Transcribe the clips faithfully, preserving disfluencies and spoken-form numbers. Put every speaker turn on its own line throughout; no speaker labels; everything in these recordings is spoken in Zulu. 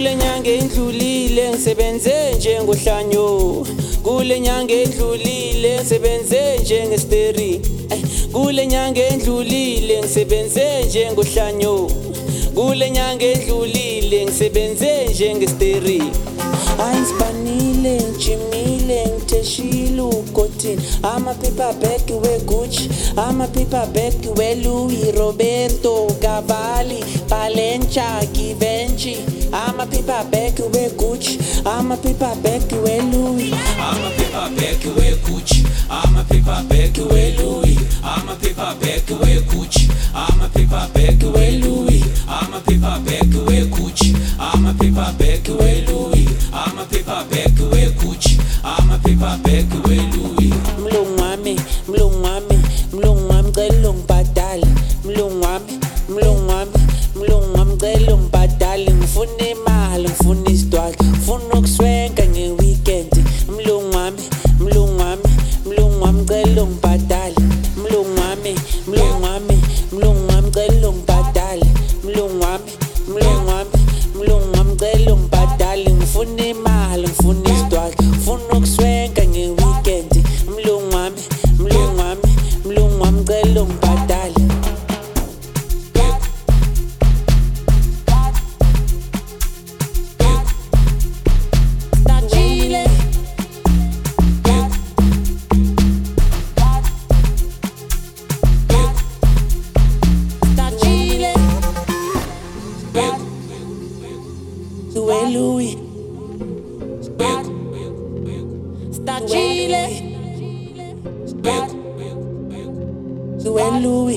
Kule nyanga endlulile ngisebenze njengohlanyo. Kule nyanga endlulile ngisebenze njengesteri. Kule nyanga endlulile ngisebenze njengohlanyo. Kule nyanga endlulile ngisebenze njengesteri. Ayispanile ngijimile ngitheshile ugothini. Ama-paper bag we-Gucci, ama-paper bag we-Louis Roberto Cavalli, Balenciaga, Givenchy. Ama-paper bag we-Gucci, ama-paper bag we-Louis.
Ama-paper bag we-Gucci, ama-paper bag we-Louis. Ama-paper bag we-Gucci, ama-paper bag we-Louis. Ama-paper bag we-Gucci, ama-paper bag we-Louis. Ama-paper bag we-Gucci, ama-paper bag we-Louis.
Mlungu wami, mlungu wami, mlungu wami cela ungibhadale. Mlungu wami, mlungu wami, mlungu wami cela ungibhadale. Ngifuna imali, ngifuna isidwala, ngifuna ukuswenka nge-weekend. Mlungu wami, mlungu wami, mlungu wami cela ungibhadale. Mlungu wami, mlungu wami, mlungu wami cela ungibhadale. Mlungu wami, mlungu wami, mlungu wami cela ungibhadale. Ngifuna imali, ngifuna isidwala, ngifuna ukuswenka nge-weekend. Mlungu wami, mlungu wami, mlungu wami cela ungibhadale. Stajile, stajile, we-Louis. Stajile, we-Louis.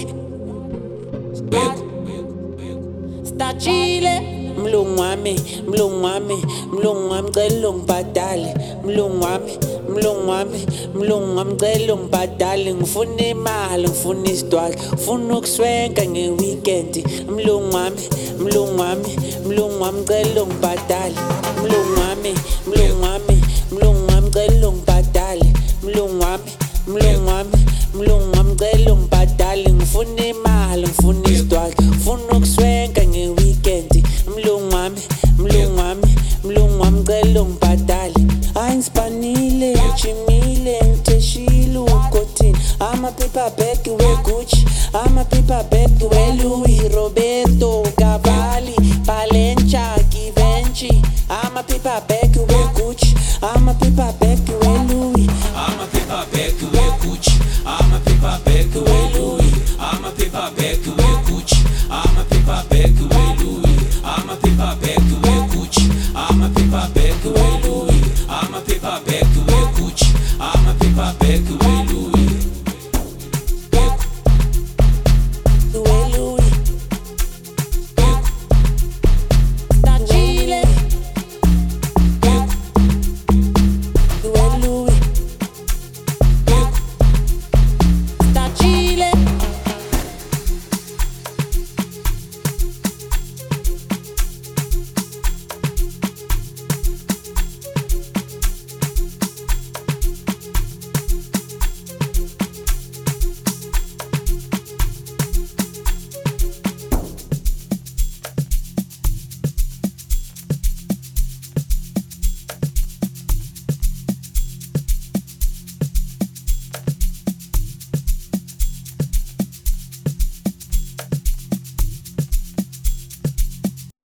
Stajile. Mlungu wami, mlungu wami, mlungu wami cela ungibhadale. Mlungu wami, mlungu wami, mlungu wami cela ungibhadale. Ngifuna imali, ngifuna isidwala, ngifuna ukuswenka nge-weekend. Mlungu wami, mlungu wami, mlungu wami cela ungibhadale. Mlungu wami, mlungu wami, mlungu wami cela ungibhadale. Mlungu wami, mlungu wami,